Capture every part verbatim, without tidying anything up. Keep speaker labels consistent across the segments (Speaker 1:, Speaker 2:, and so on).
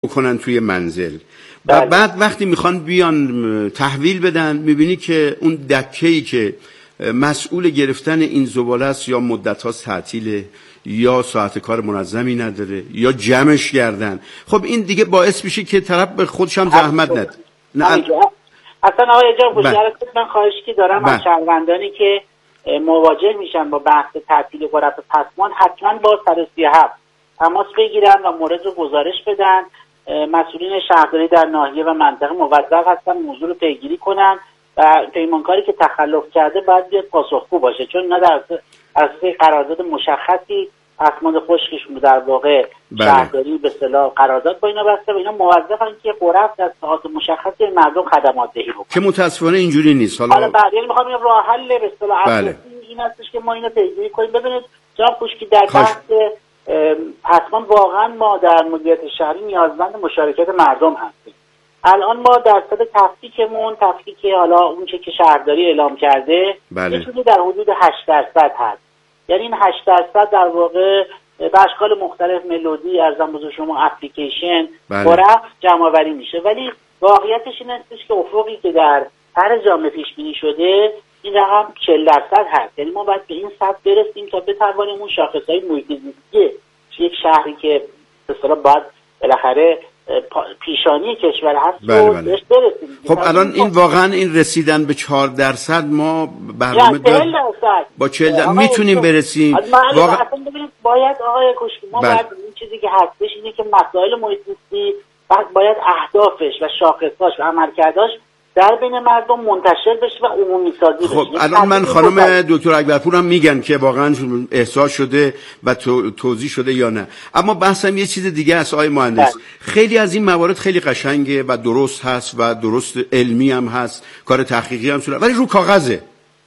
Speaker 1: بکنن توی منزل و بعد وقتی میخوان بیان تحویل بدن میبینی که اون دکه‌ای که مسئول گرفتن این زباله است یا مدت ها تعطیله یا ساعت کار منظمی نداره یا جمعش کردن. خب این دیگه باعث میشه که طرف به خودش هم زحمت نده.
Speaker 2: نه اصلا آقای اجازه گوشارت من خواهش کی دارم از شهروندانی که مواجه میشن با بحث تعطیل غرف پسماند حتما با صد و سی و هفت تماس بگیرن و مورد رو گزارش بدن. مسئولین شهرداری در ناحیه و منطقه موظف هستن موضوع رو پیگیری کنن و پیمانکاری که تخلف کرده باید بیاد پاسخگو باشه، چون اینا در اساس قرارداد مشخصی پسماند خشکشون در واقع شهرداری به اصطلاح قرارداد با اینا بسته و اینا موظفن که غرف در ساعات مشخصی مردم خدمات دهی بکنن که
Speaker 1: متاسفانه اینجوری نیست.
Speaker 2: حالا حالا بعد یعنی میخوام این راه حل به اصطلاح
Speaker 1: بله.
Speaker 2: این هستش که ما اینو پیگیری کنیم. ببینید جناب کوشکی در بحث پسماند واقعا ما در مدیریت شهری نیازمند مشارکت مردم هستیم. الان ما درصد تفکیکمون تفکیک حالا اون چه که شهرداری اعلام کرده
Speaker 1: بله.
Speaker 2: یه چیزی در حدود هشت درصد هست. یعنی این هشت درصد در واقع به اشکال مختلف ملودی ارزم بزرگ شما اپلیکیشن غرف جمع آوری میشه، ولی واقعیتش این هستش که افقی که در هر جامعه پیش بینی شده این رقم چهل درصد هست. یعنی ما باید به این سطح برسیم تا بتوانیم اون شاخصهای محیط زیستی یک شهری که به اصطلاح باید بالاخره پیشانی کشور هست
Speaker 1: بله
Speaker 2: رو
Speaker 1: بله.
Speaker 2: بهش برسیم.
Speaker 1: خب الان این واقعا این رسیدن به چهار درصد ما برنامه داریم با چهل درصد میتونیم برسیم
Speaker 2: واقعا. اصلا ببینید باید آقای کوشکی ما بله. باید این چیزی که هستش اینه که مسائل محیط زیستی باید اهدافش و شاخصاش و عملکرداش در بین مردم منتشر بشه و عمومی سازی بشه.
Speaker 1: خب الان من خانم دکتر اکبرپور هم میگن که واقعا احساس شده و تو، توضیح شده یا نه، اما بحثم یه چیز دیگه است آقای مهندس. خیلی از این موارد خیلی قشنگه و درست هست و درست علمی هم هست، کار تحقیقی هم صورت، ولی رو کاغذه.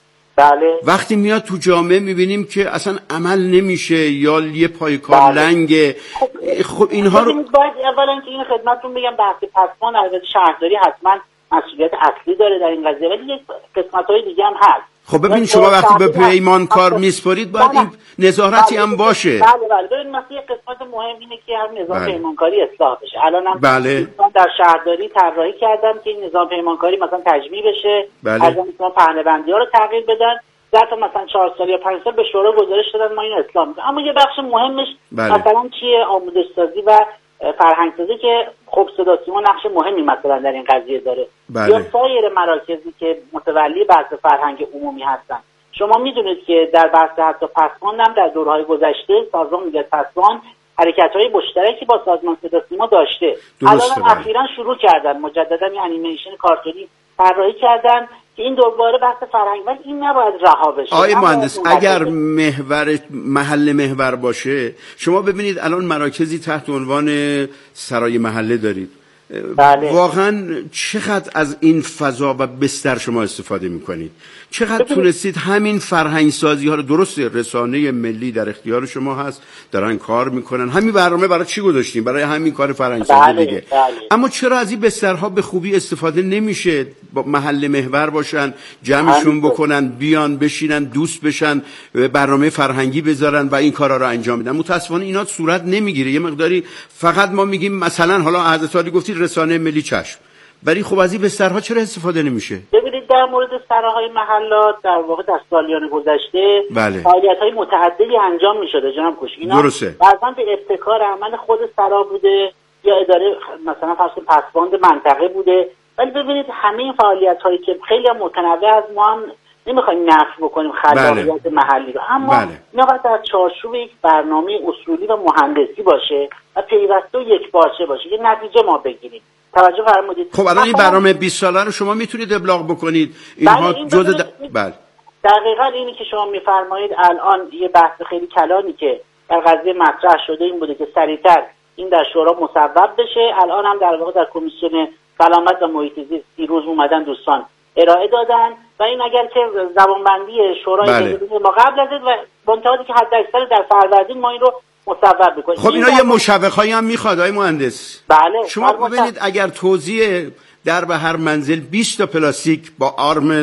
Speaker 2: بله.
Speaker 1: وقتی میاد تو جامعه میبینیم که اصلا عمل نمیشه یا یه پای کار بله. لنگه. خب, خب اینها رو
Speaker 2: باید اولا که این خدمتتون بگم بحث پسماند البته شهرداری حتما مسئولیت اصلی داره در این قضیه، ولی یک قسمت‌های دیگه هم هست.
Speaker 1: خب ببین شما وقتی به پیمان کار میسپارید باید این نظارتی هم باشه.
Speaker 2: بله بله. ببین مثلا یک قسمت مهم اینه که هر نظام بله. پیمانکاری اصلاح بشه. الانم
Speaker 1: بله.
Speaker 2: در شهرداری طراحی کردن که این نظام پیمانکاری مثلا تجمیع بشه،
Speaker 1: بله.
Speaker 2: از مثلا پهنه‌بندی‌ها رو تغییر بدن. در تا مثلا چهار سال یا پنج سال به شورا گزارش دادن ما اینو اصلاح می‌کنیم. اما یه بخش مهمش بله. مثلا چیه؟ آموزش سازی و فرهنگ سازی که خب صدا سیما نقش مهمی مثلا در این قضیه داره.
Speaker 1: بله.
Speaker 2: یا سایر مراکزی که متولی بحث فرهنگ عمومی هستن. شما میدونید که در بحث حتی پسماند هم در دورهای گذشته سازمان مدیریت پسماند حرکت‌های مشترکی با سازمان صدا سیما داشته. الان اخیراً شروع کردن مجددا این انیمیشن کارتونی طراحی کردن که این دوباره بحث فرهنگ، ولی این نباید رها بشه.
Speaker 1: آقای مهندس اگر محور محل محور باشه، شما ببینید الان مراکزی تحت عنوان سرای محله دارید. بله. واقعا چقدر از این فضا و بستر شما استفاده میکنید؟ چقدر تونستید همین فرهنگ سازی ها رو؟ درسته رسانه ملی در اختیار شما هست، دارن کار میکنن، همین برنامه برای چی گذاشتیم؟ برای همین کار فرهنگ سازی
Speaker 2: بله.
Speaker 1: دیگه.
Speaker 2: بله.
Speaker 1: اما چرا از این بسترها به خوبی استفاده نمیشه؟ با محل محور باشن، جمعشون بکنن، بیان بشینن، دوست بشن، برنامه فرهنگی بذارن و این کارا رو انجام بدن. متاسفانه اینا صورت نمیگیره. یه مقداری فقط ما میگیم مثلا حالا حضرت علی گفتید رسانه ملی چشم، ولی خب از این بسترها چرا استفاده نمیشه؟
Speaker 2: ببینید در مورد سراهای محلات در واقع در سالیان گذشته
Speaker 1: بله.
Speaker 2: فعالیت‌های متعددی انجام می‌شده جناب کوشکی. اینا بعضا به ابتکار عمل خود سرا بوده یا اداره مثلا فرض پسماند منطقه بوده، ولی ببینید همه این فعالیت‌هایی که خیلی متنوع از ما هم نمیخوایم نفی بکنیم خلاقیت بله. محلی رو، اما بله. اینا باید در چارچوب یک برنامه اصولی و مهندسی باشه و پیوسته و یکپارچه باشه که نتیجه ما بگیریم. توجه فرمودید.
Speaker 1: خب الان این برنامه بیست ساله رو شما میتونید ابلاغ بکنید اینها این جزء د... بله
Speaker 2: دقیقاً اینی که شما میفرمایید. الان یه بحث خیلی کلانی که در قضیه مطرح شده این بوده که سریعتر این در شورا مصوب بشه. الان هم در واقع در کمیسیون سلامت و محیط زیست دیروز اومدن دوستان ارائه دادن و این اگر که زبانبندی شورای
Speaker 1: بله.
Speaker 2: ما قبل از و با انتهایی که حد اکثر در فروردین ما این رو مصوب بکنیم.
Speaker 1: خب اینا یه مشوق‌هایی هم میخواد آقای مهندس.
Speaker 2: بله.
Speaker 1: شما ببینید اگر توزیع در به هر منزل بیست تا پلاستیک با آرم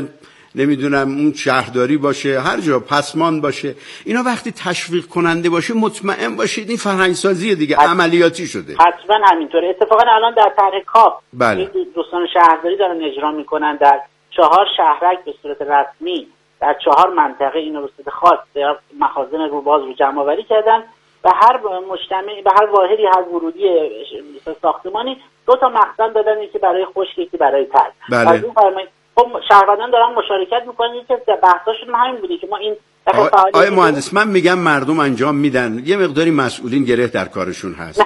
Speaker 1: نمیدونم اون شهرداری باشه، هر جا پسمان باشه، اینا وقتی تشویق کننده باشه مطمئن باشید این فرهنگ سازی دیگه حت... عملیاتی شده.
Speaker 2: حتما همینطوره. اتفاقا الان در طرح کاپ
Speaker 1: بله.
Speaker 2: دوستان شهرداری دارن اجرا میکنن در چهار شهرک به صورت رسمی در چهار منطقه اینو به صورت خاص مخازن روباز رو جمع آوری کردن و هر مجتمع به هر واحدی هر ورودی ساختمانی دو تا مخزن دادن، یکی برای خشک یکی برای تر.
Speaker 1: بله.
Speaker 2: خب شهروندان دارن مشارکت میکنن. یکی از بحثاشون همین بوده که ما این
Speaker 1: آقای مهندس من میگم مردم انجام میدن، یه مقداری مسئولین گره در کارشون هست.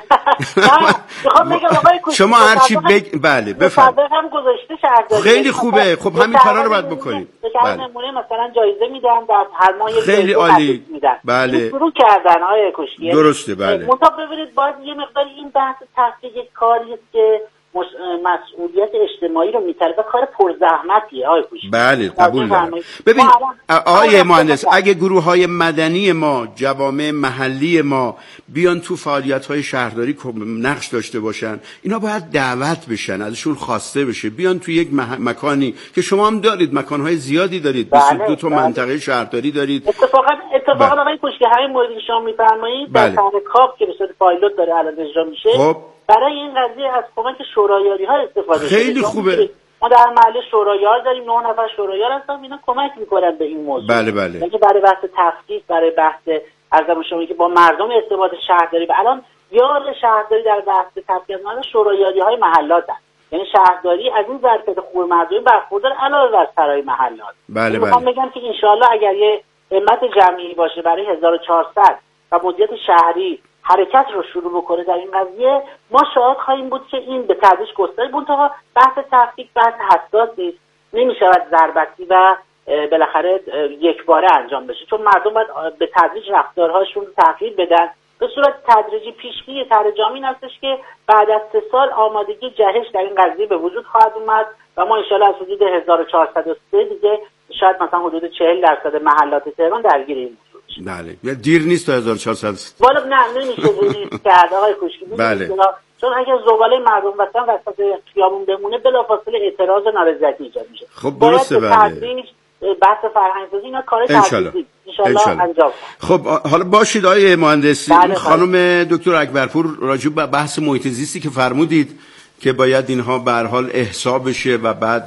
Speaker 1: شما هرچی بگ بله بفرمایید.
Speaker 2: هم گذاشته شهرداری
Speaker 1: خیلی خوبه. خب همین کارا رو باید بکنید.
Speaker 2: بله. نمونه مثلا جایزه میدن در هر ماه
Speaker 1: خیلی عالی. بله.
Speaker 2: شروع کردن آقای کوشکی.
Speaker 1: درسته بله.
Speaker 2: منتها ببینید باید یه مقداری این بحث تحقیق کاری است که مسئولیت اجتماعی رو میطلبه و کار پرزحمتیه آقای کوشکی.
Speaker 1: بله قبول دارم. ببین آقای مهندس اگه گروه‌های مدنی ما، جوامع محلی ما بیان تو فعالیت‌های شهرداری نقش داشته باشن، اینا باید دعوت بشن، ازشون خواسته بشه بیان تو یک مح... مکانی که شما هم دارید، مکان‌های زیادی دارید، بیست و دو تا منطقه شهرداری دارید.
Speaker 2: اتفاقا اتفاقا آقای کوشکی همین موردی که شما می‌فرمایید در طرح کاپ که به صورت پایلوت داره الان اجرا میشه، خب برای این قضیه از کمک شورایاری ها استفاده شده.
Speaker 1: خیلی خوبه.
Speaker 2: ما در محله شورایار داریم، نه نفر شورایار هستن، اینا کمک میکنن به این موضوع.
Speaker 1: بله بله.
Speaker 2: یعنی برای بحث تفکیک، برای بحث ارزم شما که با مردم ارتباط شهرداری و الان یار شهرداری در بحث تفکیک ما شورایاری های محلات هست. یعنی شهرداری از این ظرفیت خوب مردمی برخوردار علاوه بر سرای محلات.
Speaker 1: بله بله.
Speaker 2: میخوام بگم که ان شاءالله اگر یه همت جمعی باشه برای هزار و چهارصد و مدیریت شهری حرکت رو شروع بکنه در این قضیه، ما شاهد خواهیم بود که این به تدریج گسترش منتها بحث تفکیک بحث حساسی نمیشود ضربتی و بالاخره یک باره انجام بشه، چون مردم باید به تدریج رفتارهاشون تغییر بدن. به صورت تدریجی پیشبینی طرح جامعی هستش که بعد از سه سال آمادگی جهش در این قضیه به وجود خواهد اومد و ما ان شاءالله از حدود هزار و چهارصد و سه دیگه شاید مثلا حدود چهل درصد محلات تهران درگیر این
Speaker 1: بله. دیر نیست تا هزار و چهارصد.
Speaker 2: والا نه نمیشه دیر کرد آقای کوشکی.
Speaker 1: بله.
Speaker 2: چون اگر زباله مردم وطن وسط خیابون بمونه بلافاصله اعتراض و نارضایتی ایجاد میشه.
Speaker 1: خب درسته. بله.
Speaker 2: بحث فرهنگ سازی اینا کار تدریجی ان شاء الله انجام.
Speaker 1: خب حالا باشید آقای مهندس.
Speaker 2: بله
Speaker 1: خانم دکتر اکبرپور راجع به بحث محیط زیستی که فرمودید که باید اینها به هر حال احصا بشه و بعد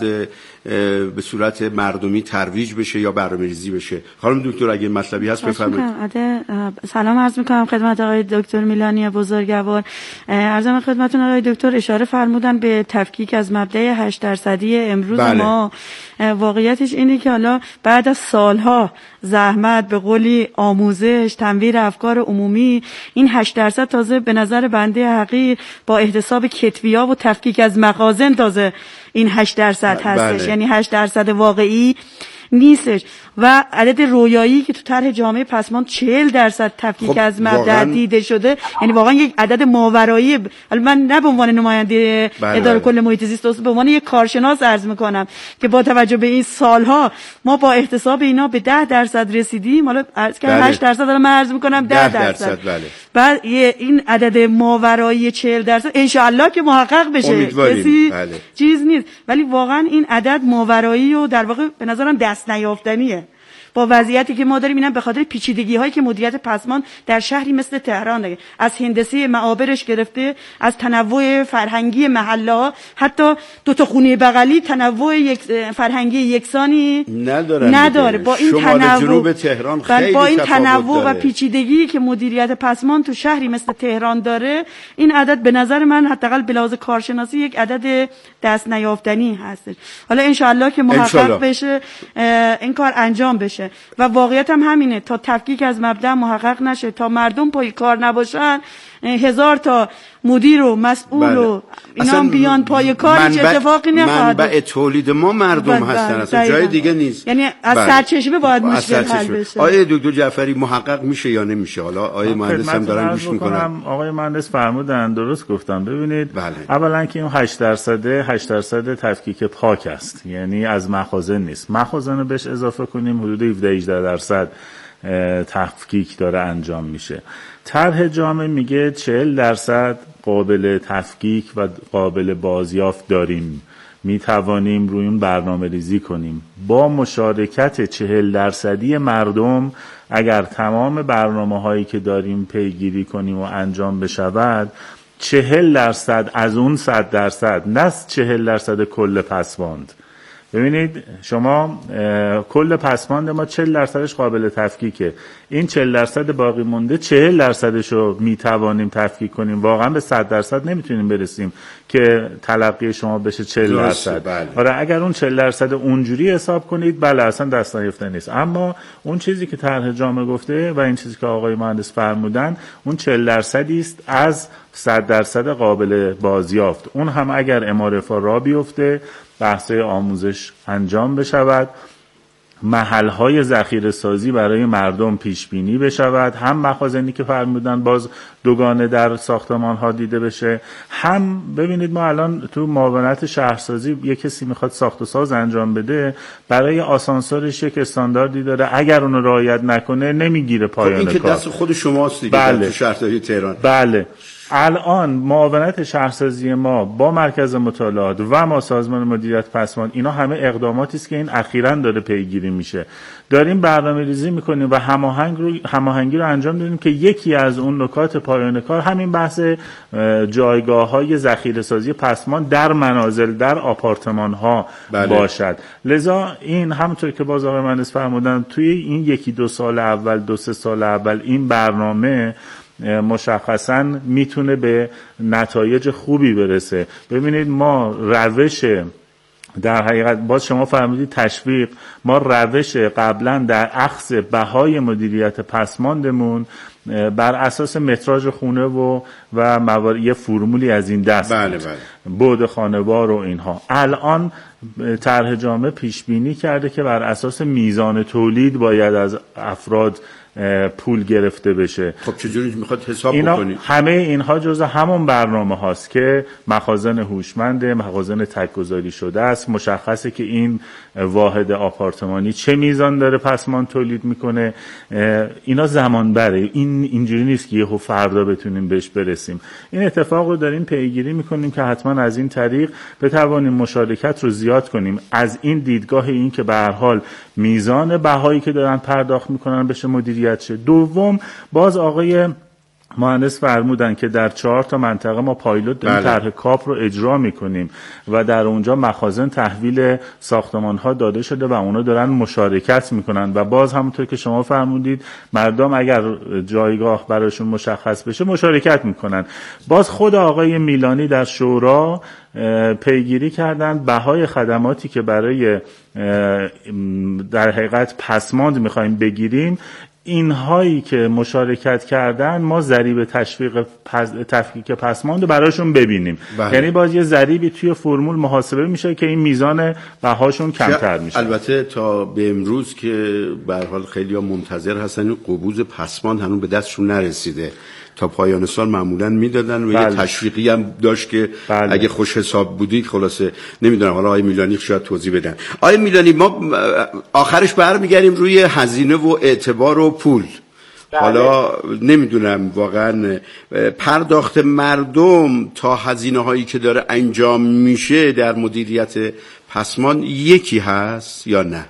Speaker 1: به صورت مردمی ترویج بشه یا برنامه‌ریزی بشه. خانم دکتر اگه مطلبی هست بفرمایید.
Speaker 3: سلام عرض می‌کنم خدمت آقای دکتر میلانی بزرگوار. عرض می‌کنم خدمتتون آقای دکتر اشاره فرمودن به تفکیک از مبدأ هشت درصدی امروز. بله. ما واقعیتش اینه که حالا بعد از سالها زحمت به قولی آموزش تنویر افکار عمومی این هشت درصد تازه به نظر بنده حقیر با احتساب کتبی‌ها و تفکیک از مخازن تازه این هشت درصد هستش. بله. یعنی هشت درصد واقعی نیستش و عدد رویایی که تو طرح جامعه پسمان چهل درصد تفکیک خب از مبدأ واقعا... دیده شده، یعنی واقعا یک عدد ماورایی. من نه به عنوان نماینده بله اداره بله. کل محیط زیست، به عنوان یک کارشناس عرض میکنم که با توجه به این سالها ما با احتساب اینا به ده درصد رسیدیم. حالا عرض کردم بله. هشت درصد دارم من عرض میکنم ده درصد. بله. بعد این عدد ماورایی چهل درصد ان شاء الله که محقق بشه، کسی بله. چیز نیست، ولی واقعا این عدد ماورایی و در واقع به نظرم دست نیافتنیه با وضعیتی که ما داریم. اینم به خاطر پیچیدگی هایی که مدیریت پسمان در شهری مثل تهران داره، از هندسه معابرش گرفته، از تنوع فرهنگی محله ها، حتی دو تا خونه بغلی تنوع یک فرهنگی یکسانی نداره. با این تنوع
Speaker 1: جنوب تهران خیلی
Speaker 3: با این تنوع و پیچیدگی که مدیریت پسمان تو شهری مثل تهران داره، این عدد به نظر من حداقل به لحاظ کارشناسی یک عدد دست نیافتنی هستش. حالا ان شاء الله که محقق بشه این کار انجام بشه و واقعیت هم همینه. تا تفکیک از مبدأ محقق نشه، تا مردم پای کار نباشن، هزار تا مدیر و مسئول بله. و اینا هم بیان پای کار هیچ اتفاقی نخواهد.
Speaker 1: منبع تولید ما مردم بله هستن، اصلا جای دیگه نیست.
Speaker 3: یعنی از بله. سرچشمه باید مشکل حل بشه.
Speaker 1: آقای دکتر جعفری محقق میشه یا نمیشه؟ حالا آقای مهندس هم دارن گوش میکنن.
Speaker 4: آقای مهندس فرمودن، درست گفتن. ببینید بله. اولا که این هشت درصد هشت درصد تفکیک پاک است، یعنی از مخازن نیست. مخازن رو بهش اضافه کنیم حدود هفده هجده درصد تفکیک داره انجام میشه. طرح جامع میگه چهل درصد قابل تفکیک و قابل بازیافت داریم، می توانیم روی اون برنامه ریزی کنیم. با مشارکت چهل درصدی مردم اگر تمام برنامه هایی که داریم پیگیری کنیم و انجام بشود، چهل درصد از اون صد درصد، نه چهل درصد کل پسماند. ببینید شما کل پسماند ما چهل درصدش قابل تفکیکه، این چهل درصد باقی مونده چهل درصدش رو میتوانیم تفکیک کنیم. واقعا به صد درصد نمیتونیم برسیم که تلقی شما بشه چهل درصد.
Speaker 1: بله.
Speaker 4: آره اگر اون چهل درصد اونجوری حساب کنید بله اصلا دست نیافته نیست، اما اون چیزی که طرح جامع گفته و این چیزی که آقای مهندس فرمودن اون چهل درصدی است از صد درصد قابل بازیافت. اون هم اگر امارفا را بیفته، بحث‌های آموزش انجام بشود، محل‌های ذخیره سازی برای مردم پیش بینی بشود، هم مخازنی که فرمودن باز دوگانه در ساختمان‌ها دیده بشه، هم ببینید ما الان تو معاونت شهرسازی یک کسی میخواد ساخت و ساز انجام بده، برای آسانسورش یک استانداردی داره، اگر اونو رعایت نکنه نمیگیره پایان کار.
Speaker 1: این که دست خود شماست دیگه.
Speaker 4: بله.
Speaker 1: تو شهرداری تهران.
Speaker 4: بله. الان معاونت شهرسازی ما با مرکز مطالعات و ما سازمان مدیریت پسماند، اینا همه اقداماتی است که این اخیراً داره پیگیری میشه. داریم برنامه‌ریزی میکنیم و هماهنگ رو هماهنگی رو انجام دادیم که یکی از اون نکات پایان کار همین بحث جایگاه‌های ذخیره‌سازی پسماند در منازل، در آپارتمان‌ها بله. باشد. لذا این همونطور که باز آقای مهندس فرمودن توی این یکی دو سال اول، دو سه سال اول این برنامه مشخصاً میتونه به نتایج خوبی برسه. ببینید ما روش در حقیقت باز شما فرمودید تشویق، ما روش قبلا در اخذ بهای مدیریت پسماندمون بر اساس متراژ خونه و و موارد یه فرمولی از این دست
Speaker 1: بله
Speaker 4: بود.
Speaker 1: بله.
Speaker 4: بعد خانوار و اینها. الان طرح جامع پیش بینی کرده که بر اساس میزان تولید باید از افراد پول گرفته بشه.
Speaker 1: خب چجوری میخواد حساب
Speaker 4: اینا
Speaker 1: بکنید؟
Speaker 4: همه اینها جزء همون برنامه هاست که مخازن هوشمند، مخازن تک‌گذاری شده است. مشخصه که این واحد آپارتمانی چه میزان داره پسماند تولید میکنه. اینا زمان بره، این اینجوری نیست که یهو فردا بتونیم بهش برسیم. این اتفاق رو داریم پیگیری میکنیم که حتما از این طریق بتوانیم مشارکت رو زیاد کنیم. از این دیدگاه این که به هر حال میزان بهایی که دارن پرداخت میکنن بشه مدیریت شه. دوم باز آقای مهندس فرمودن که در چهار تا منطقه ما پایلوت داریم طرح کاپ رو اجرا میکنیم و در اونجا مخازن تحویل ساختمان ها داده شده و اونا دارن مشارکت میکنن و باز همونطور که شما فرمودید مردم اگر جایگاه براشون مشخص بشه مشارکت میکنن. باز خود آقای میلانی در شورا پیگیری کردن بهای خدماتی که برای در حقیقت پسماند میخوایم بگیریم، اینهایی که مشارکت کردن ما ضریب تشویق پس... تفکیک پسماند براشون ببینیم.
Speaker 1: بله.
Speaker 4: یعنی باز یه ضریبی توی فرمول محاسبه میشه که این میزان بهاشون کمتر میشه.
Speaker 1: البته تا به امروز که به هر حال خیلی‌ها منتظر هستن قبوز پسماند هنوز به دستشون نرسیده. تا پایان سال معمولا میدادن و بله. یه تشویقی هم داشت که بله. اگه خوش حساب بودید خلاصه نمیدونم، حالا آقای میلانی شاید توضیح بدن. آقای میلانی ما آخرش برمیگردیم روی هزینه و اعتبار و پول. بله. حالا نمیدونم واقعا پرداخت مردم تا هزینه هایی که داره انجام میشه در مدیریت پسماند یکی هست یا نه؟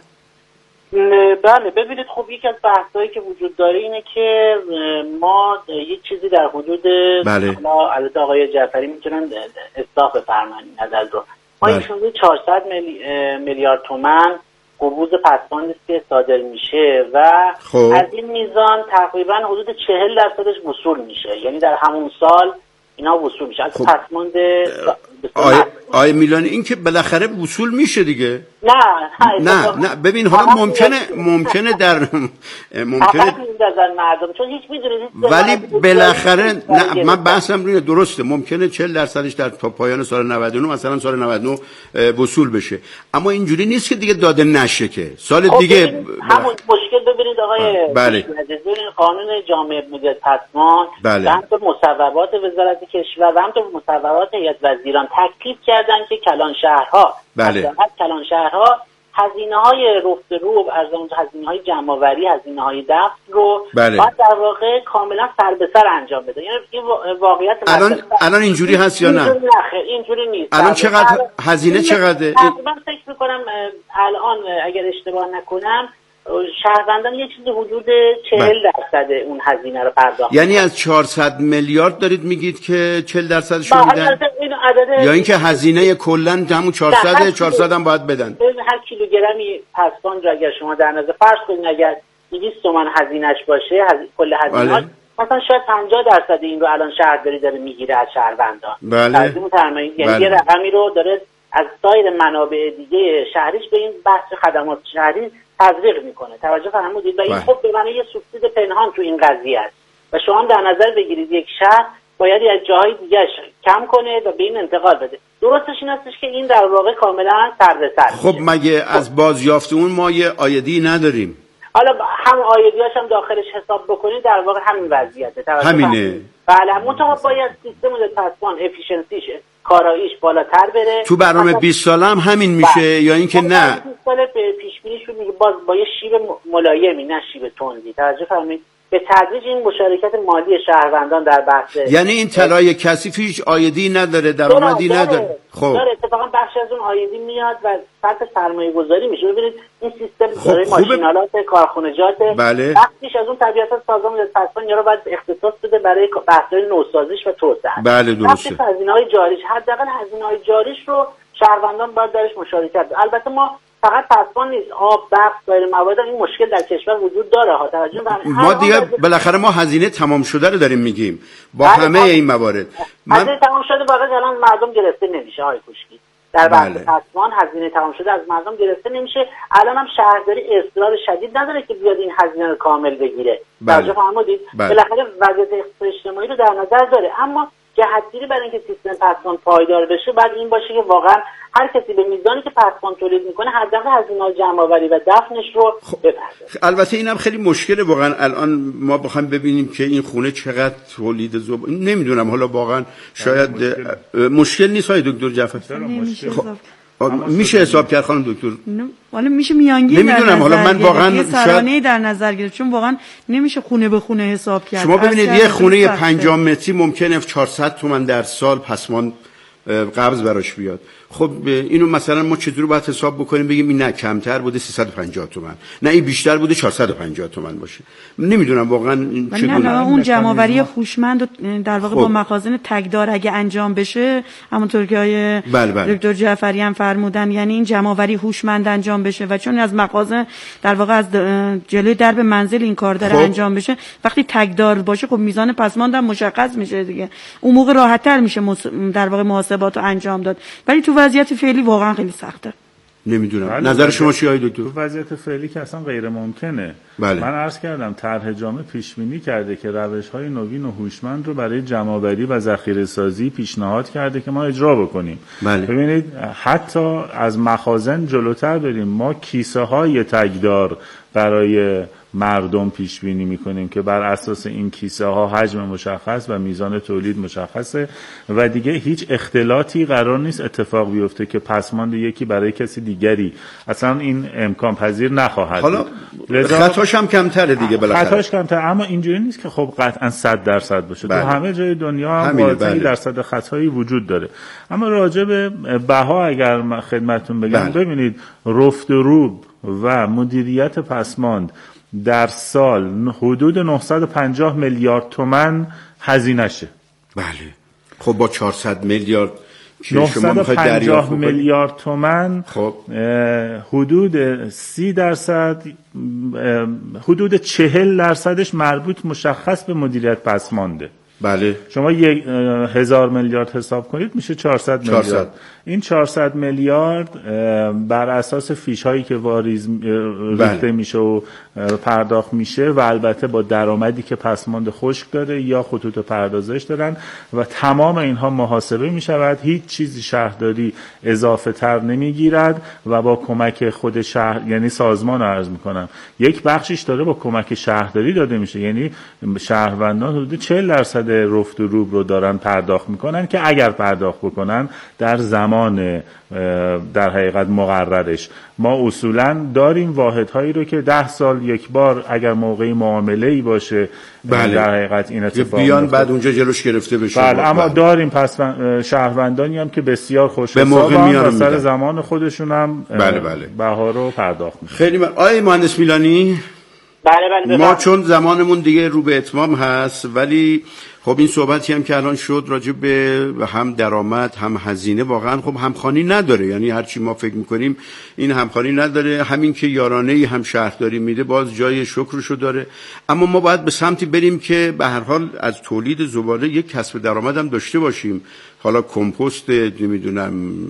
Speaker 2: بله ببینید خب یکی از بحثایی که وجود داره اینه که ما یک چیزی در حدود
Speaker 1: بله.
Speaker 2: حالا البته آقای جعفری میتونن اصلاح بفرمایید نظر رو ما این بله. چهارصد میلی... میلیارد تومان قبوز پسماند است که صادر میشه و خب. از این میزان تقریبا حدود چهل درصدش وصول میشه، یعنی در همون سال اینا وصول میشه از خب. پسماند
Speaker 1: آی, آی میلانی این که بالاخره وصول میشه دیگه.
Speaker 2: نه
Speaker 1: نه نه ببین حالا ممکنه ممکنه در ممکنه
Speaker 2: در مردم چون هیچ میدونید
Speaker 1: ولی بالاخره نه من بحثم روی درسته ممکنه چهل درصدش در تا پایان سال نود و نه مثلا سال نود و نه وصول بشه، اما اینجوری نیست که دیگه داده نشه که سال
Speaker 2: خب
Speaker 1: دیگه
Speaker 2: همون مشکل ببینید آقای
Speaker 1: بله
Speaker 2: قانون جامع مدیریت پسماند
Speaker 1: بله.
Speaker 2: هم تو مصوبات وزارت کشور و هم تو مصوبات هیئت وزیران تکلیف کردن که کلان شهرها
Speaker 1: بله
Speaker 2: کلان شهرها هزینه های رفت رو، ارزان هزینه های جمع‌آوری، هزینه های دفن رو
Speaker 1: بله.
Speaker 2: باید در واقع کاملا سر به سر انجام بده. یعنی این واقعیت
Speaker 1: الان الان اینجوری هست یا نه؟
Speaker 2: اینجوری نه، اینجوری نیست.
Speaker 1: الان چقدر هزینه چقدره؟
Speaker 2: من فکر می‌کنم الان اگر اشتباه نکنم شهروندان یه چیزی حدود چهل درصد اون هزینه رو پرداخت.
Speaker 1: یعنی از چهارصد میلیارد دارید میگید که چهل درصدش رو میدن؟ یا اینکه هزینه کلا همون چهارصد چهارصد هم باید بدن؟
Speaker 2: هر کیلوگرمی پسماند رو اگر شما در نظر فرض کنید اگر دویست تومان هزینه‌اش باشه، هز... کل هزینه‌اش مثلا شاید پنجاه درصد این رو الان شهرداری داره میگیره از شهروندان.
Speaker 1: بله.
Speaker 2: یعنی بله. یه رقمی رو داره از سایر منابع دیگه شهریش به این بحث خدمات شهری تزریق میکنه. توجه فرمودید؟ و این خب به معنی یه سوبسید پنهان تو این قضیه است. و شما در نظر بگیرید یک شهر باید از جاهای دیگه کم کنه و به این انتقال بده. درستش این هستش که این در واقع کاملا سربسر.
Speaker 1: خب مگه خب. از بازیافت اون ما یه آیدی نداریم؟
Speaker 2: حالا هم آیدیاش هم داخلش حساب بکنید در واقع همین وضعیته.
Speaker 1: همینه.
Speaker 2: بله، منتها باید سیستم پسمان افیشنسیش کاراییش بالاتر بره.
Speaker 1: تو برنامه بیست ساله هم همین میشه یا اینکه نه؟
Speaker 2: بیست ساله پیش بینی شد میگه باز با یه شیب ملایمی نه شیب تندی. توجه فرمایید؟ به تدریج این مشارکت مالی شهروندان در بحث،
Speaker 1: یعنی این طلای کثیف هیچ آیدی نداره، درآمدی نداره.
Speaker 2: خب داره اتفاقا بخش از اون آیدی میاد و سطح سرمایه گذاری میشه. ببینید این سیستم
Speaker 1: خب
Speaker 2: داره ماشینالات، کارخونجات،
Speaker 1: بله.
Speaker 2: بخشش از اون طبیعتا سازمان پسمان یا رو باید اختصاص بده برای بحث‌های نوسازیش و توسعه.
Speaker 1: بله درسته.
Speaker 2: بخش هزینه‌های جاریش، حداقل هزینه‌های جاریش رو شهروندان باید درش مشارکت. البته ما فقط پسمان نیست، آب، برق، غیر مواد، این مشکل در کشور وجود داره ها. توجه
Speaker 1: ما دیگه بالاخره ما هزینه تمام شده رو داریم میگیم با همه این موارد.
Speaker 2: من... هزینه تمام شده واقعا الان مردم گرفته نمیشه آقای کوشکی. در بحث پسمان هزینه تمام شده از مردم گرفته نمیشه. الان هم شهرداری اصرار شدید نداره که بیاد این هزینه رو کامل بگیره. توجه فرمودید؟ بالاخره وضعیت اجتماعی رو در نظر داره، اما جهتگیری برای اینکه سیستم پسمان پایدار بشه بعد این باشه که واقعا هر کسی به میزانی که پسمان تولید میکنه حداقل هزینه‌های جمع‌آوری و دفنش رو بپردازه.
Speaker 1: البته اینم خیلی مشکله واقعا. الان ما بخوایم ببینیم که این خونه چقدر تولید زب نمیدونم، حالا واقعا شاید مشکل, مشکل نیست های دکتر جعفر. میشه حساب کرد خانم دکتر؟
Speaker 3: والا میشه میانگین
Speaker 1: نمیدونم، حالا من واقعا
Speaker 3: شاید در نظر گرفت، چون واقعا نمیشه خونه به خونه حساب کرد.
Speaker 1: شما ببینید یه خونه پنجاه متری ممکنه چهارصد تومان در سال پسمان قبض براش بیاد. خب اینو مثلا ما چطور باید حساب بکنیم بگیم این نه کمتر بوده سیصد و پنجاه تومان، نه این بیشتر بوده چهارصد و پنجاه تومان باشه؟ نمیدونم واقعا
Speaker 3: چگونه اون جمع‌آوری هوشمند در واقع خب. با مخازن تگدار اگه انجام بشه، همونطور که آیه بله بله. دکتر جعفری هم فرمودن، یعنی این جمع‌آوری هوشمند انجام بشه و چون از مخازن در واقع از جلوی درب منزل این کار داره خب. انجام بشه، وقتی تگدار باشه خب میزان پسماند هم مشخص میشه دیگه، اون موقع راحت‌تر میشه در واقع محاسبات رو انجام داد. ولی تو وضعیت فعلی واقعا خیلی سخته.
Speaker 1: نمیدونم نظر شما چیه آقای دکتر؟
Speaker 4: تو وضعیت فعلی که اصلا غیر ممکنه.
Speaker 1: بله.
Speaker 4: من عرض کردم طرح جامع پیش بینی کرده که روش‌های نوین و هوشمند رو برای جمع‌آوری و ذخیره‌سازی پیشنهاد کرده که ما اجرا بکنیم.
Speaker 1: بله.
Speaker 4: ببینید حتی از مخازن جلوتر بریم، ما کیسه‌های تگدار برای مردم پیش بینی میکنیم که بر اساس این کیسه ها حجم مشخص و میزان تولید مشخصه و دیگه هیچ اختلاطی قرار نیست اتفاق بیفته که پسماند یکی برای کسی دیگری، اصلا این امکان پذیر نخواهد.
Speaker 1: حالا خطاش هم کمتره دیگه بالاخره.
Speaker 4: خطاش کمتره، اما اینجوری نیست که خب قطعا صد درصد باشه. بله. تو همه جای دنیا هم واقعا درصد خطایی وجود داره. اما راجع به بها اگر خدمتتون بگم، بله. ببینید رفت و روب و مدیریت پسماند در سال حدود نهصد و پنجاه میلیارد تومان هزینه شه.
Speaker 1: بله. خب با چهارصد میلیارد
Speaker 4: نهصد و پنجاه میلیارد تومان
Speaker 1: خب
Speaker 4: حدود سی درصد حدود چهل درصدش مربوط مشخص به مدیریت پسمانده.
Speaker 1: بله.
Speaker 4: شما یک هزار میلیارد حساب کنید میشه چهارصد میلیارد. این چهارصد میلیارد بر اساس فیش هایی که واریز ریخته میشه و پرداخت میشه و البته با درآمدی که پسماند خشک داره یا خطوط پردازش دارن و تمام اینها محاسبه میشود. هیچ چیزی شهرداری اضافه تر نمیگیرد و با کمک خود شهر، یعنی سازمان رو عرض میکنم، یک بخشش داره با کمک شهرداری داده میشه، یعنی شهروندان حدود چهل درصد درصد رفت و روب رو دارن پرداخت میکنن که اگر پرداخت بکنن در زمان در حقیقت مقررش. ما اصولا داریم واحدهایی رو که ده سال یک بار اگر موقعی معامله ای باشه
Speaker 1: بله.
Speaker 4: در حقیقت این اتفاق
Speaker 1: بیان مفت. بعد اونجا جلوش گرفته بشه.
Speaker 4: بله اما بله. داریم پس شهروندانی هم که بسیار خوش
Speaker 1: حسابن
Speaker 4: و سر زمان خودشون هم بله بله. بها رو پرداخت میکنن.
Speaker 1: خیلی من آقای مهندس میلانی
Speaker 2: بله بله
Speaker 1: ما چون زمانمون دیگه رو به اتمام هست، ولی خب این صحبتی هم که الان شد راجع به هم درآمد هم هزینه واقعا خب همخوانی نداره، یعنی هر چی ما فکر میکنیم این همخوانی نداره. همین که یارانه‌ای هم شهرداری میده باز جای شکرشو داره، اما ما باید به سمتی بریم که به هر حال از تولید زباله یک کسب درآمد هم داشته باشیم. حالا کمپوست، نمیدونم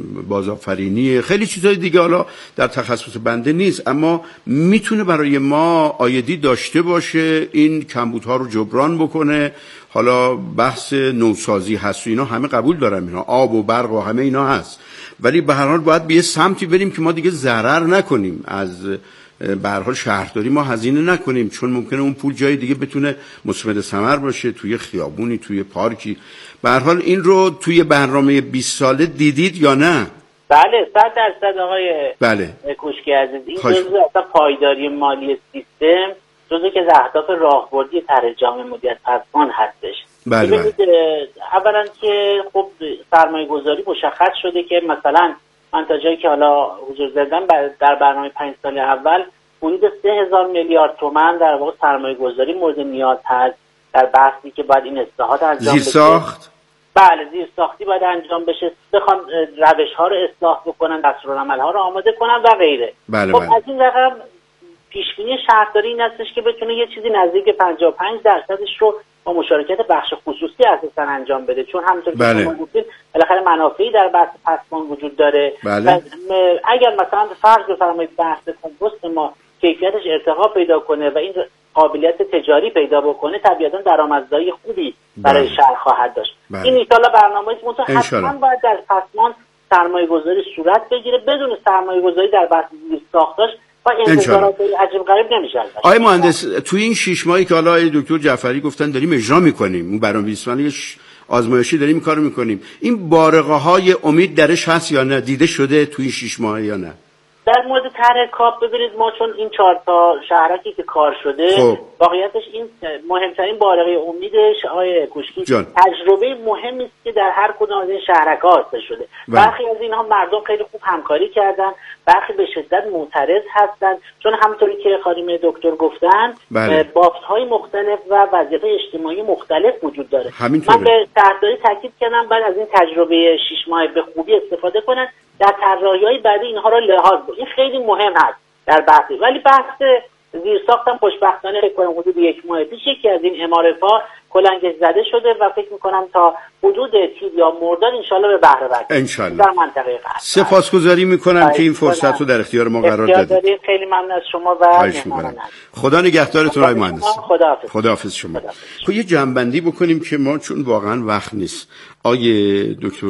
Speaker 1: بازآفرینی، خیلی چیزای دیگه حالا در تخصص بنده نیست، اما میتونه برای ما آیدی داشته باشه، این کمبودها رو جبران بکنه. حالا بحث نوسازی هست و اینا همه قبول دارم، اینا آب و برق و همه اینا هست، ولی به هر حال باید به یه سمتی بریم که ما دیگه ضرر نکنیم، از به هر حال شهرداری ما هزینه نکنیم، چون ممکنه اون پول جای دیگه بتونه مثمر ثمر باشه، توی خیابونی، توی پارکی. به هر حال این رو توی برنامه بیست ساله دیدید یا نه؟
Speaker 2: بله صد درصد آقای
Speaker 1: بله
Speaker 2: کوشکی عزیز، این جزء اصلا پایداری مالی سیستم، جزء که از اهداف راهبردی طرح جامع مدیریت پسماند هستش.
Speaker 1: بله بله.
Speaker 2: اولا که خب سرمایه گذاری مشخص شده که مثلا من تا جایی که حالا حضور دادم در برنامه پنج سال اول حدود سه هزار میلیارد تومان در واقع سرمایه گذاری مورد نیاز هست در بحثی که باید این اصلاحات انجام بشه.
Speaker 1: زیرساخت؟
Speaker 2: بله زیرساختی باید انجام بشه، بخوان روش ها رو اصلاح بکنن، دستورالعمل ها رو آماده کنن و غیره.
Speaker 1: بله
Speaker 2: خب
Speaker 1: بله.
Speaker 2: از این رقم پیشبینی شهرداری این هستش که بتونه یه چیزی نزدیک پنجاه و پنج درصدش رو با مشارکت بخش خصوصی اساسا انجام بده، چون همونطور که
Speaker 1: بله.
Speaker 2: شما گفتید بالاخره منافعی در بحث پسماند وجود داره.
Speaker 1: بله.
Speaker 2: اگر مثلا فرض بفرمایید بحث کمپوست ما کیفیتش ارتقا پیدا کنه و این قابلیت تجاری پیدا بکنه، طبیعتا درآمدزایی خوبی برای شهر خواهد داشت.
Speaker 1: بله.
Speaker 2: این ان شاءالله برنامه‌ای است، حتما باید در پسماند سرمایه‌گذاری صورت بگیره، بدون سرمایه‌گذاری در بحث ساختش و انتظارات عجیب غریب نمیشه.
Speaker 1: آقای مهندس توی این شش ماهی که حالا آقای دکتر جعفری گفتن داریم اجرا میکنیم، اون برنامه بیست ساله آزمایشی داریم کارو میکنیم، این بارقه های امید درش هست یا نه؟ دیده شده توی این شش ماه یا نه؟
Speaker 2: در مورد طرح کاپ ببینید ما چون این چهار تا شهرکی که کار شده
Speaker 1: خب.
Speaker 2: واقعیتش این مهمترین بارقه امیدش آقای کوشکی تجربه مهمی است که در هر کدام از این شهرک‌ها حاصل شده. برخی از اینها مردم خیلی خوب همکاری کردن، برخی به شدت معترض هستن، چون همونطوری که خانم دکتر گفتن بافت‌های مختلف و وضعیت‌های اجتماعی مختلف وجود داره. من به شهرداری تاکید کردم بعد از این تجربه شش ماه به خوبی استفاده کنن، در طراحی‌های بعدی اینها را لحاظ کنید. این خیلی مهم هست در بحث، ولی بحث زیرساخت هم خوشبختانه فکر کنم حدود یک ماه پیش یکی از این امارات‌ها کلنگش زده شده و فکر می‌کنم تا حدود تیر یا مرداد ان شاءالله به بهره برسه
Speaker 1: ان شاءالله
Speaker 2: در منطقه قصر.
Speaker 1: سپاسگزاری می‌کنم که این فرصت رو در اختیار ما قرار دادید.
Speaker 2: خیلی ممنون از شما و مهمانان.
Speaker 1: خدا نگهدارتون آقای مهندس.
Speaker 2: خداحافظ.
Speaker 1: خداحافظ شما. خب یه جنبندی بکنیم که ما چون واقعا وقت نیست. آقای دکتر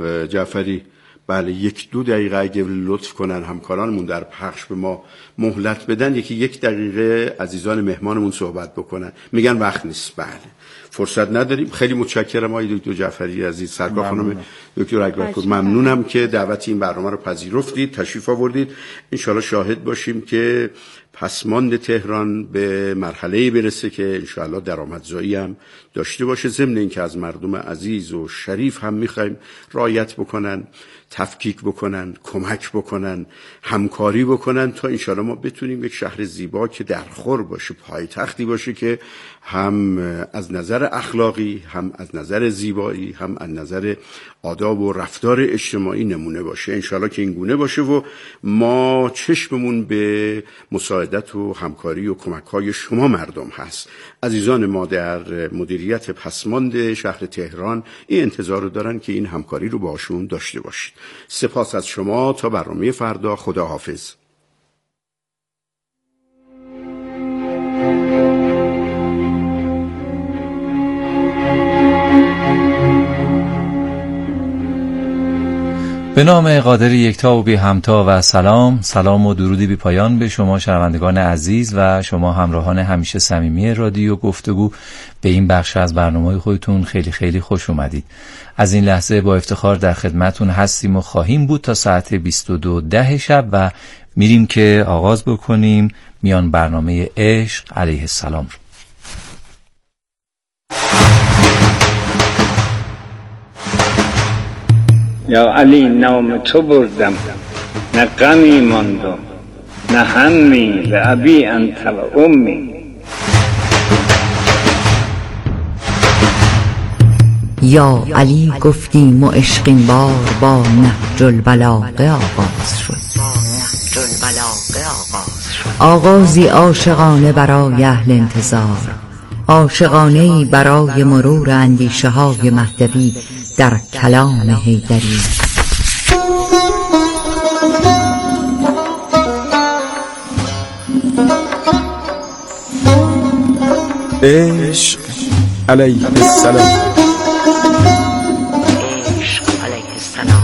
Speaker 1: جعفری بله یک دو دقیقه اگه لطف کنن همکارانمون در پخش به ما مهلت بدن، یکی یک دقیقه عزیزان مهمانمون صحبت بکنن. میگن وقت نیست. بله فرصت نداریم. خیلی متشکرم آقای دکتر جعفری عزیز، سرکار خانم دکتر اکبرپور، ممنونم که دعوت این برنامه رو پذیرفتید، تشریف آوردید. انشالله شاهد باشیم که پسماند تهران به مرحله‌ای برسه که انشالله درآمدزایی هم داشته باشه، ضمن اینکه از مردم عزیز و شریف هم میخوایم رعایت بکنن، تفکیک بکنن، کمک بکنن، همکاری بکنن تا انشالله ما بتونیم یک شهر زیبا که درخور باشه، پایتختی باشه که هم از نظر اخلاقی، هم از نظر زیبایی، هم از نظر آداب و رفتار اجتماعی نمونه باشه. انشالله که این گونه باشه و ما چشممون به مساعدت و همکاری و کمک‌های شما مردم هست. عزیزان ما در مدیریت پسماند شهر تهران این انتظار رو دارن که این همکاری رو باشون داشته باشید. سپاس از شما. تا برنامه فردا، خدا حافظ.
Speaker 5: به نام قادر یکتا و بی همتا و سلام سلام و درودی بی پایان به شما شنوندگان عزیز و شما همراهان همیشه صمیمی رادیو گفتگو. به این بخش از برنامه خودتون خیلی خیلی خوش اومدید. از این لحظه با افتخار در خدمتون هستیم و خواهیم بود تا ساعت بیست و دو ده شب و میریم که آغاز بکنیم میان برنامه عشق علیه السلام رو.
Speaker 6: یا علی نام تو بردم، نه غمی ماندم نه همی، به ابی انت و امی.
Speaker 7: یا علی گفتیم و عشقین بار با نهج البلاغه آغاز شد. آغازی عاشقانه برای اهل انتظار، عاشقانه‌ای برای مرور اندیشه های مهدوی در کلام حیدری.
Speaker 8: عشق علیه السلام.
Speaker 7: عشق علیه السلام.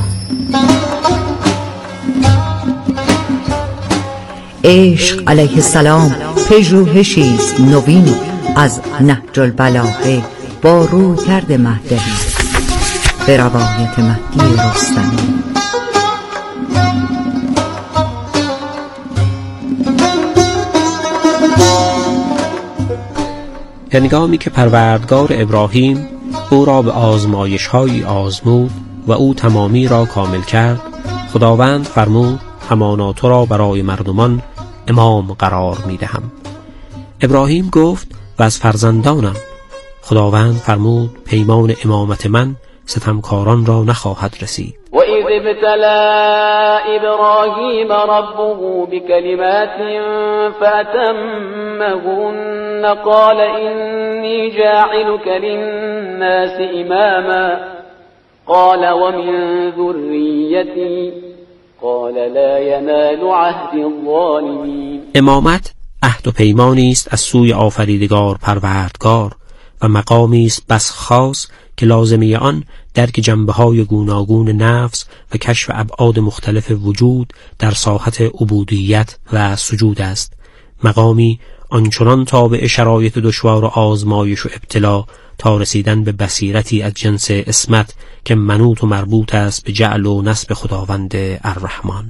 Speaker 7: عشق علیه السلام پژوهشی است نوین از نهج البلاغه با رویکرد مهدوی به روایت مهدی رستمی.
Speaker 9: هنگامی که پروردگار ابراهیم او را به آزمایش‌هایی آزمود و او تمامی را کامل کرد، خداوند فرمود همانا تو را برای مردمان امام قرار می‌دهم. ابراهیم گفت و از فرزندانم. خداوند فرمود پیمان امامت من ستمکاران را نخواهد رسید.
Speaker 10: و اذ ابتلى ابراهیم ربه بکلمات فاتمهن قال انی جاعلك للناس اماما قال ومن ذریتی قال لا ینال عهد الظالمین.
Speaker 9: امامت عهد و پیمانی است از سوی آفریدگار پروردگار و مقامی است بس خاص که لازمه آن درک جنبه‌های گوناگون نفس و کشف ابعاد مختلف وجود در ساحت عبودیت و سجود است. مقامی آنچنان تابع شرایط دشوار و آزمایش و ابتلا تا رسیدن به بصیرتی از جنس اسمت که منوط و مربوط است به جعل و نصب خداوند الرحمن.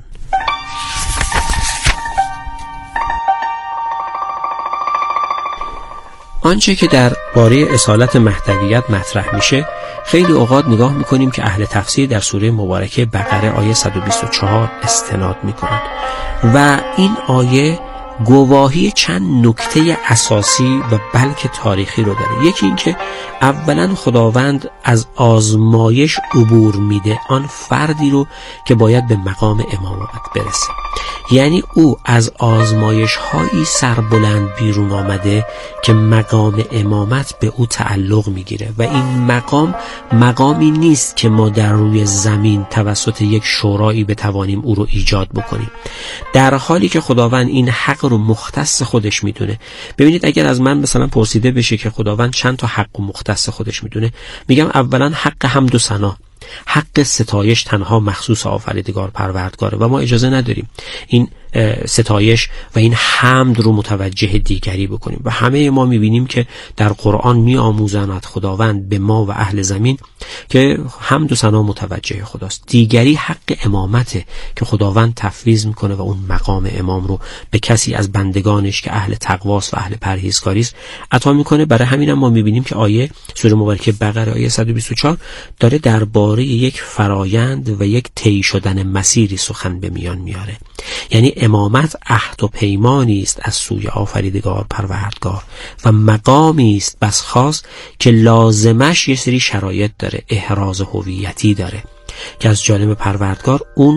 Speaker 9: آنچه که در باره اصالت مهدویت مطرح میشه خیلی اوقات نگاه میکنیم که اهل تفسیر در سوره مبارکه بقره آیه صد و بیست و چهار استناد میکنند و این آیه گواهی چند نکته اساسی و بلکه تاریخی رو داره. یکی این که اولا خداوند از آزمایش عبور میده آن فردی رو که باید به مقام امامت برسه، یعنی او از آزمایش هایی سربلند بیرون آمده که مقام امامت به او تعلق میگیره و این مقام مقامی نیست که ما در روی زمین توسط یک شورایی بتوانیم او رو ایجاد بکنیم، در حالی که خداوند این حق رو مختص خودش میدونه. ببینید اگر از من مثلا پرسیده بشه که خداوند چند تا حق و مختص خودش میدونه، میگم اولا حق حمد و ثنا، حق ستایش تنها مخصوص آفریدگار پروردگاره و ما اجازه نداریم این ستایش و این حمد رو متوجه دیگری بکنیم و همه ما میبینیم که در قرآن میآموزند خداوند به ما و اهل زمین که حمد و ثنا متوجه خداست. دیگری حق امامته که خداوند تفویض میکنه و اون مقام امام رو به کسی از بندگانش که اهل تقواست و اهل پرهیزکاری است عطا میکنه. برای همین هم ما میبینیم که آیه سوره مبارکه بقره آیه صد و بیست و چهار داره درباره یک فرایند و یک طی شدن مسیری سخن به میان میاره، یعنی امامت عهد و پیمانی است از سوی آفریدگار پروردگار و مقامی است بس خاص که لازمش یه سری شرایط داره، احراز هویتی داره که از جانب پروردگار اون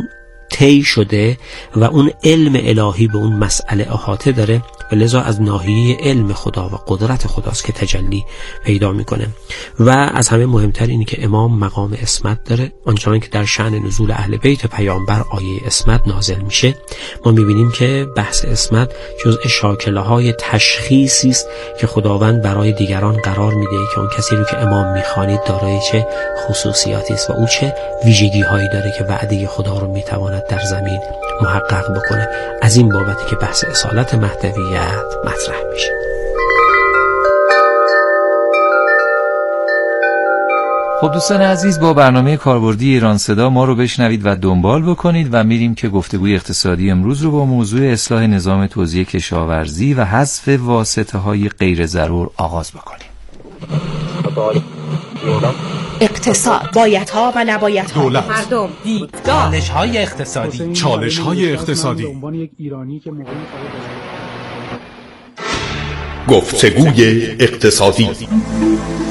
Speaker 9: طی شده و اون علم الهی به اون مسئله احاطه داره و لذا از ناحیه علم خدا و قدرت خداست که تجلی پیدا میکنه. و از همه مهمتر اینه که امام مقام عصمت داره. آنچنان که در شأن نزول اهل بیت پیامبر آیه عصمت نازل میشه، ما میبینیم که بحث عصمت جزء شاکله های تشخیصی است که خداوند برای دیگران قرار میده که اون کسی رو که امام میخوانید دارای چه خصوصیاتی است و او چه ویژگی هایی داره که وعده خدا رو میتواند در زمین محقق بکنه. از این بابتی که بحث اصالت مهدویت مطرح میشه.
Speaker 5: خب دوستان عزیز، با برنامه کاربردی ایران صدا ما رو بشنوید و دنبال بکنید و میریم که گفتگوی اقتصادی امروز رو با موضوع اصلاح نظام توزیع کشاورزی و حذف واسطه های غیر ضرور آغاز بکنیم.
Speaker 11: اقتصاد، بایدها و نبایدها،
Speaker 12: دولت،
Speaker 11: مردم، دیدگاه،
Speaker 12: چالش‌های اقتصادی، چالش‌های اقتصادی.
Speaker 13: گفتگوی اقتصادی.